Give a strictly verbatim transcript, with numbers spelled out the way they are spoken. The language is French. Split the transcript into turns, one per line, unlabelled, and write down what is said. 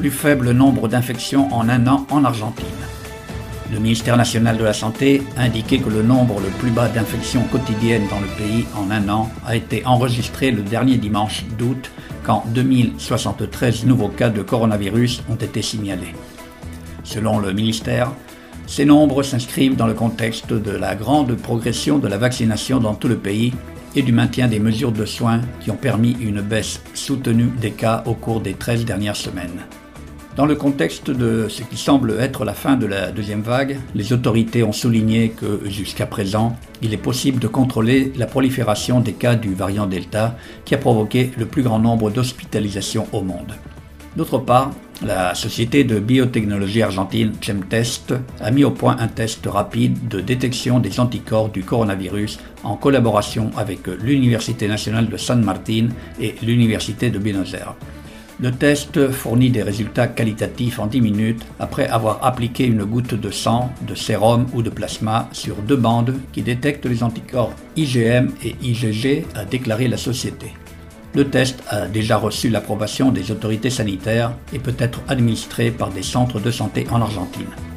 plus faible nombre d'infections en un an en Argentine. Le ministère national de la Santé indiquait que le nombre le plus bas d'infections quotidiennes dans le pays en un an a été enregistré le dernier dimanche d'août, quand deux mille soixante-treize nouveaux cas de coronavirus ont été signalés. Selon le ministère, ces nombres s'inscrivent dans le contexte de la grande progression de la vaccination dans tout le pays et du maintien des mesures de soins qui ont permis une baisse soutenue des cas au cours des treize dernières semaines. Dans le contexte de ce qui semble être la fin de la deuxième vague, les autorités ont souligné que, jusqu'à présent, il est possible de contrôler la prolifération des cas du variant Delta qui a provoqué le plus grand nombre d'hospitalisations au monde. D'autre part, la société de biotechnologie argentine Gemtest a mis au point un test rapide de détection des anticorps du coronavirus en collaboration avec l'Université nationale de San Martín et l'Université de Buenos Aires. Le test fournit des résultats qualitatifs en dix minutes après avoir appliqué une goutte de sang, de sérum ou de plasma sur deux bandes qui détectent les anticorps I G M et I G G, a déclaré la société. Le test a déjà reçu l'approbation des autorités sanitaires et peut être administré par des centres de santé en Argentine.